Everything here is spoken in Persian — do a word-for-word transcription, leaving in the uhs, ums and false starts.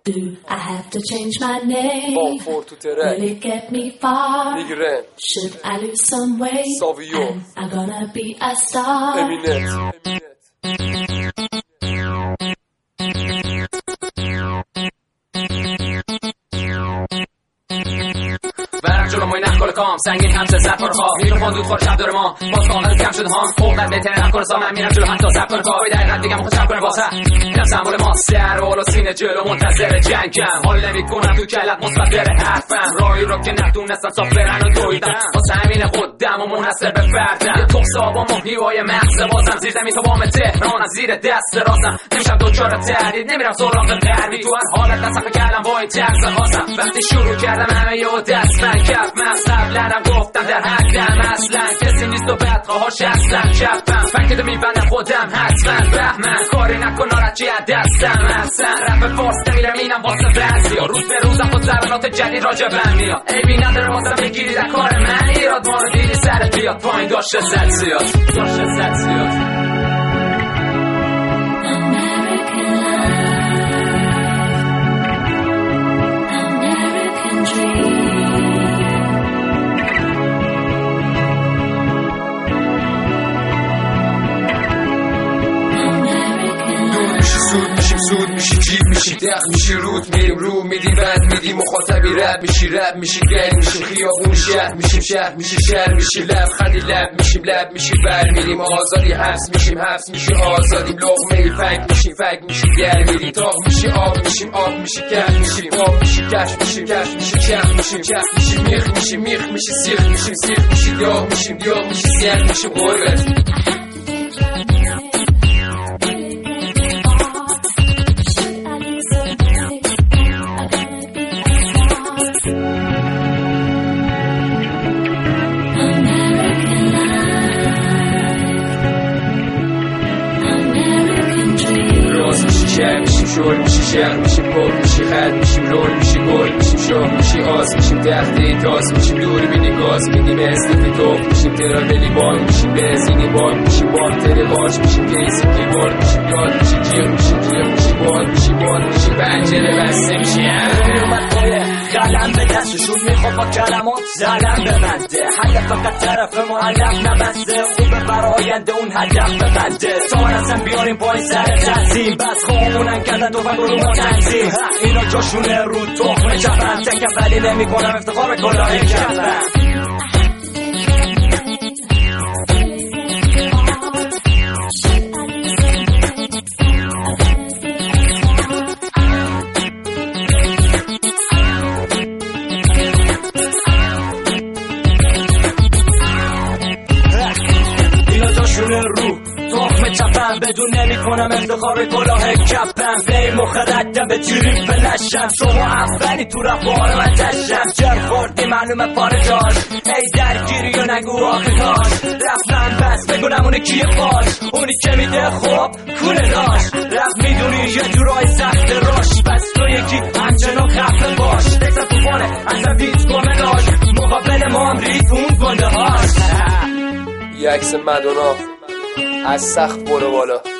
Do I have to change my name? Bon for to terrain. Will it get me far? Migren. Should I lose some weight? Savio. And I'm gonna be a star. Eminet. برم جلو موی نخل کام سنگین همسه سفر خواه میرو پاندود خور شب دور ما باز کامل کم شده ها فوقت بهتره نکنه سا من میرم جلو حتی سب کنه پاوی دقیقت دیگه مخواه شب کنه واسه اینم سنبول ما سر و سینه جلو منتظر جنگم حال نمی کنم تو کلت مثبت بره حرفم راهی رو که ندونستم صاف برن و دویدم واسه همین خودم و منحصر به فردم تخص آبا محیوای مغز بازم زیر زمین تو بام تهران از زیر دست راستم نمیشم دوچار تردید نمیرم سراغ غربی تو هر حالت نسخه کردم با این ترس خواستم وقتی شروع کردم همه یه دست من کف من قبلنم گفتم در حدم اصلا کسی نیست و بدخواهاش هستم چپم فکر میبندم خودم حتما بهمن کاری نکن نارچی از دستم اصلا رپ فارس نمیرم اینم واسه بعضی ها روز به روزم خود زبانات جدید راجبم میاد عیبی نداره واسه بگیری در کار من ایراد ما رو دیدی سرت بیاد پایین داشته زد زیاد داشته زد زیاد زود میشی جیب میشی دق میشی رود میریم رو میدی بند میدی مخاطبی رب میشی رب میشی گنگ میشیم خیابون شهر میشیم شهر میشی شهر میشی لب خندی لب میشیم لب میشی بر میریم آزادی حبس میشیم حبس میشی آزادیم لقمه ای فک میشیم فک میشیم گر میریم تاق میشی آب میشیم آب میشی کف میشیم آب میشی کش میشیم کش میشیم چف میشیم چف میشیم میخ میشیم میخ میشی سیخ میشیم سیخ میشی دیاغ میشیم دیاغ میشی سیخ میشیم غربت شهر میشیم شور میشی شهر میشیم پر میشی خد میشیم رول میشی گل میشیم شاه میشی آس میشیم تخته تاس میشیم دور بینی گاز میدیم استفی توف میشیم ترابلی بان میشیم بنزینی بان میشیم بان ترباش میشیم گیسی کیبورد میشیم یاد میشیم جیغ میشیم جیغ میشیم بان میشیم بان میشیم پنجره بسته میشیم اومد پایه قلم به دستشون میخواد با کلمات زلم ببنده هدف فقط طرف معلم نبسته خوبه براینده اون هدف ببنده سامان اصلا بیاریم پای سر تنظیم بس خوامونن کردن تو فکر رو ما تنظیم اینا جاشونه رو تخمه چپن تکم ولی نمی کنم افتخار به کلاه کفن رو تخمه چپم بدون نمی کنم افتخار کلاه کپم بی مخددم به تریپ بلشم شما اولی تو رفار من تشم جر خوردی معلومه پاره جاش ای درگیری و نگو آخه کاش رفتم بس بگونم اونی کیه باش اونی که میده خوب کونه داشت رفت میدونی یه جورای سخت راش بس تو یکی همچنان خفه باش دکتر توفانه اصلا بیت گمه داشت مقابل ما هم ریز اون گنده هاش یه عکس مدونا از سخت برو بالا